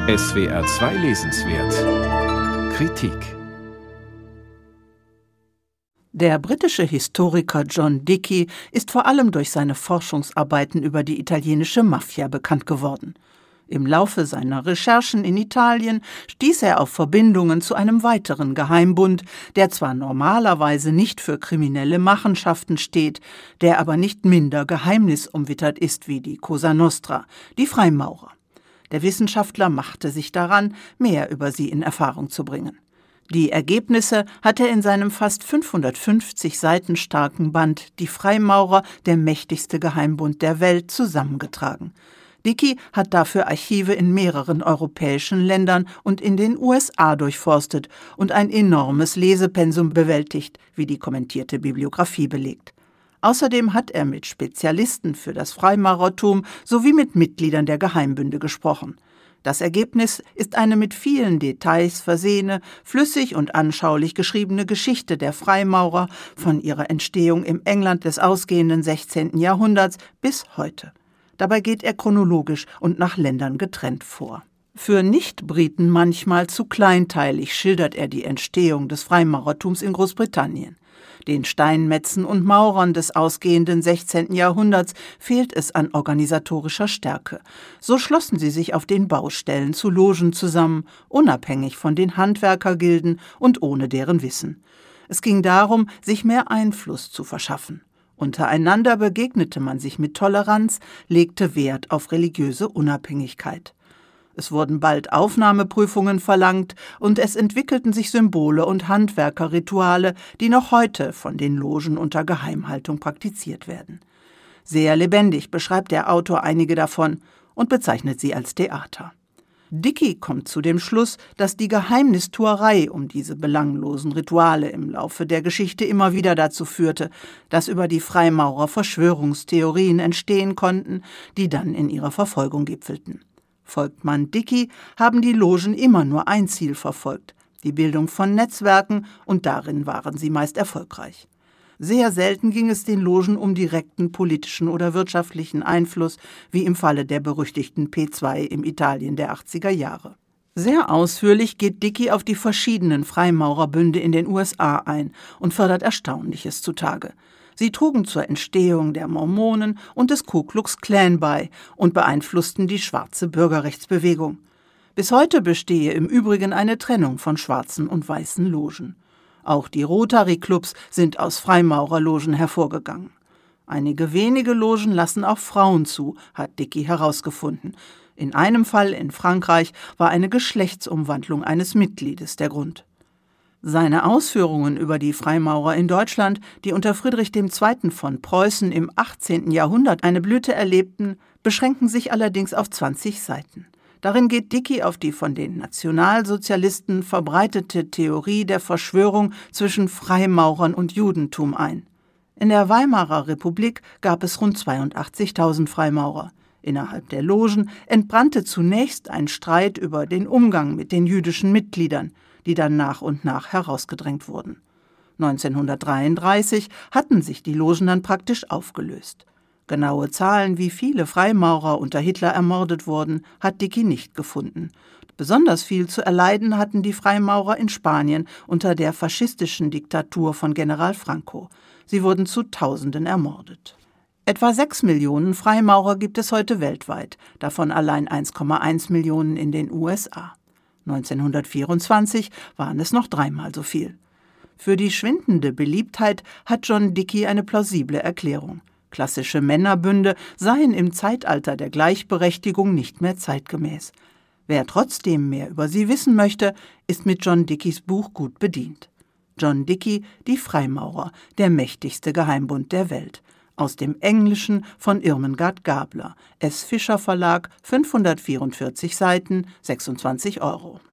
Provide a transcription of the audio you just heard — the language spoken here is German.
SWR 2 Lesenswert Kritik. Der britische Historiker John Dickie ist vor allem durch seine Forschungsarbeiten über die italienische Mafia bekannt geworden. Im Laufe seiner Recherchen in Italien stieß er auf Verbindungen zu einem weiteren Geheimbund, der zwar normalerweise nicht für kriminelle Machenschaften steht, der aber nicht minder geheimnisumwittert ist wie die Cosa Nostra, die Freimaurer. Der Wissenschaftler machte sich daran, mehr über sie in Erfahrung zu bringen. Die Ergebnisse hat er in seinem fast 550 Seiten starken Band »Die Freimaurer, der mächtigste Geheimbund der Welt« zusammengetragen. Dickie hat dafür Archive in mehreren europäischen Ländern und in den USA durchforstet und ein enormes Lesepensum bewältigt, wie die kommentierte Bibliographie belegt. Außerdem hat er mit Spezialisten für das Freimaurertum sowie mit Mitgliedern der Geheimbünde gesprochen. Das Ergebnis ist eine mit vielen Details versehene, flüssig und anschaulich geschriebene Geschichte der Freimaurer von ihrer Entstehung im England des ausgehenden 16. Jahrhunderts bis heute. Dabei geht er chronologisch und nach Ländern getrennt vor. Für Nicht-Briten manchmal zu kleinteilig schildert er die Entstehung des Freimaurertums in Großbritannien. Den Steinmetzen und Maurern des ausgehenden 16. Jahrhunderts fehlt es an organisatorischer Stärke. So schlossen sie sich auf den Baustellen zu Logen zusammen, unabhängig von den Handwerkergilden und ohne deren Wissen. Es ging darum, sich mehr Einfluss zu verschaffen. Untereinander begegnete man sich mit Toleranz, legte Wert auf religiöse Unabhängigkeit. Es wurden bald Aufnahmeprüfungen verlangt und es entwickelten sich Symbole und Handwerkerrituale, die noch heute von den Logen unter Geheimhaltung praktiziert werden. Sehr lebendig beschreibt der Autor einige davon und bezeichnet sie als Theater. Dickie kommt zu dem Schluss, dass die Geheimnistuerei um diese belanglosen Rituale im Laufe der Geschichte immer wieder dazu führte, dass über die Freimaurer Verschwörungstheorien entstehen konnten, die dann in ihrer Verfolgung gipfelten. Folgt man Dickie, haben die Logen immer nur ein Ziel verfolgt, die Bildung von Netzwerken, und darin waren sie meist erfolgreich. Sehr selten ging es den Logen um direkten politischen oder wirtschaftlichen Einfluss, wie im Falle der berüchtigten P2 im Italien der 80er Jahre. Sehr ausführlich geht Dickie auf die verschiedenen Freimaurerbünde in den USA ein und fördert Erstaunliches zutage. Sie trugen zur Entstehung der Mormonen und des Ku Klux Klan bei und beeinflussten die schwarze Bürgerrechtsbewegung. Bis heute bestehe im Übrigen eine Trennung von schwarzen und weißen Logen. Auch die Rotary-Clubs sind aus Freimaurerlogen hervorgegangen. Einige wenige Logen lassen auch Frauen zu, hat Dickie herausgefunden. In einem Fall in Frankreich war eine Geschlechtsumwandlung eines Mitgliedes der Grund. Seine Ausführungen über die Freimaurer in Deutschland, die unter Friedrich II. Von Preußen im 18. Jahrhundert eine Blüte erlebten, beschränken sich allerdings auf 20 Seiten. Darin geht Dickie auf die von den Nationalsozialisten verbreitete Theorie der Verschwörung zwischen Freimaurern und Judentum ein. In der Weimarer Republik gab es rund 82.000 Freimaurer. Innerhalb der Logen entbrannte zunächst ein Streit über den Umgang mit den jüdischen Mitgliedern, die dann nach und nach herausgedrängt wurden. 1933 hatten sich die Logen dann praktisch aufgelöst. Genaue Zahlen, wie viele Freimaurer unter Hitler ermordet wurden, hat Dickie nicht gefunden. Besonders viel zu erleiden hatten die Freimaurer in Spanien unter der faschistischen Diktatur von General Franco. Sie wurden zu Tausenden ermordet. Etwa 6 Millionen Freimaurer gibt es heute weltweit, davon allein 1,1 Millionen in den USA. 1924 waren es noch 3-mal so viel. Für die schwindende Beliebtheit hat John Dickie eine plausible Erklärung. Klassische Männerbünde seien im Zeitalter der Gleichberechtigung nicht mehr zeitgemäß. Wer trotzdem mehr über sie wissen möchte, ist mit John Dickies Buch gut bedient. John Dickie, Die Freimaurer, der mächtigste Geheimbund der Welt. Aus dem Englischen von Irmengard Gabler. S. Fischer Verlag, 544 Seiten, 26 €.